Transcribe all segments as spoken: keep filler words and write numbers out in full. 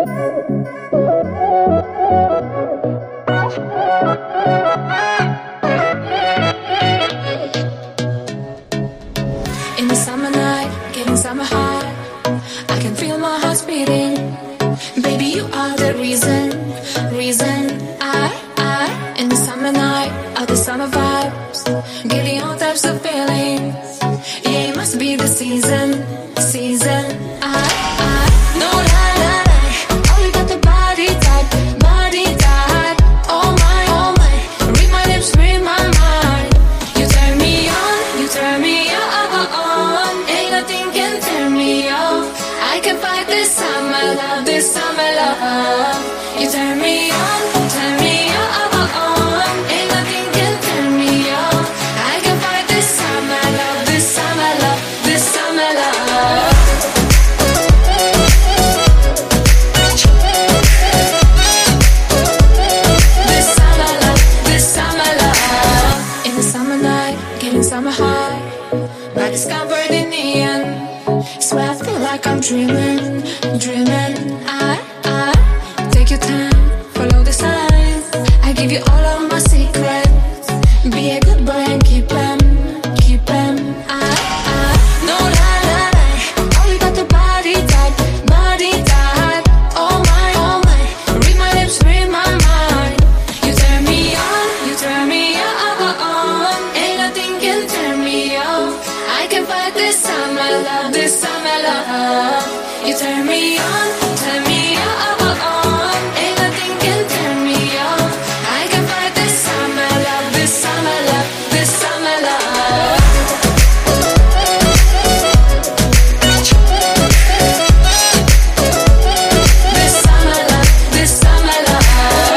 In the summer night, getting summer high, I can feel my heart beating. Baby, you are the reason, reason I, I in the summer night, all the summer vibes, getting all types of feelings. Yeah, it must be the season, season I, I no lie, lie, lie. Oh, you got the body type, body type. Oh my, oh my, read my lips, read my mind. You turn me on, you turn me on. Ain't nothing can turn me off. I can fight this summer love, this summer love. You turn me on, turn me on. Ain't nothing can turn me off. I can fight this summer love, this summer love, this summer love. This summer love, this summer love. In the summer night, getting summer high, body's covered in neon. Swear I feel like I'm dreaming, dreaming. I, I take your time, follow the signs. I give you all of my secrets. Be a good boy and keep them, keep them. I, I no lie, lie, lie. Oh, you got the body type, body type. Oh my, oh my, read my lips, read my mind. You turn me on, you turn me on. Ain't nothing can turn me off. I can fight this summer love, this summer love. You turn me on, turn me on. Ain't nothing can turn me off. I can fight this summer love, this summer love, this summer love. This summer love, this summer love.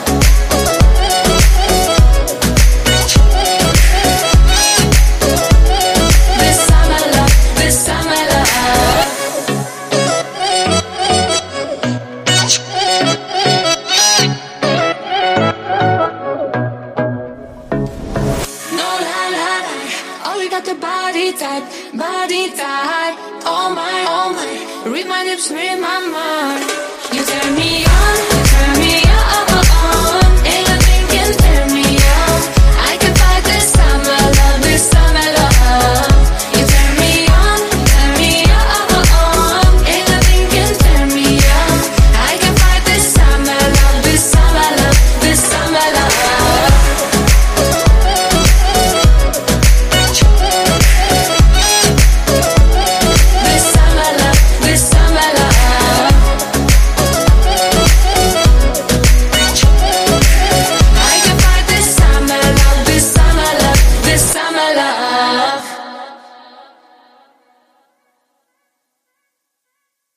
This summer love, this summer love. No lie, lie, lie. Oh, you got the body type, body type. Oh my, oh my, read my lips, read my mind. You turn